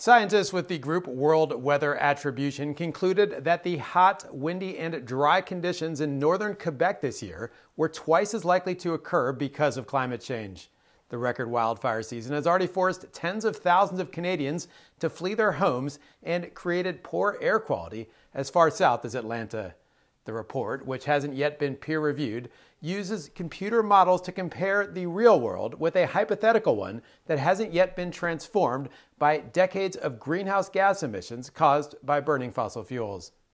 Scientists with the group World Weather Attribution concluded that the hot, windy, and dry conditions in northern Quebec this year were twice as likely to occur because of climate change. The record wildfire season has already forced tens of thousands of Canadians to flee their homes and created poor air quality as far south as Atlanta. The report, which hasn't yet been peer-reviewed, uses computer models to compare the real world with a hypothetical one that hasn't yet been transformed by decades of greenhouse gas emissions caused by burning fossil fuels.